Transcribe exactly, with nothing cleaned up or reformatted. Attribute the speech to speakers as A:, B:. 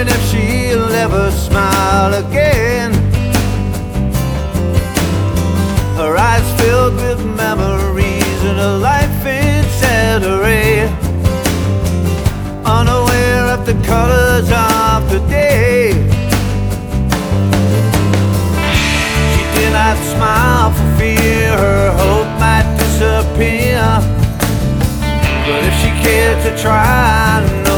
A: wondering if she'll ever smile again. Her eyes filled with memories and a life in disarray, unaware of the colors of the day. She did not smile for fear her hope might disappear, but if she cared to try, no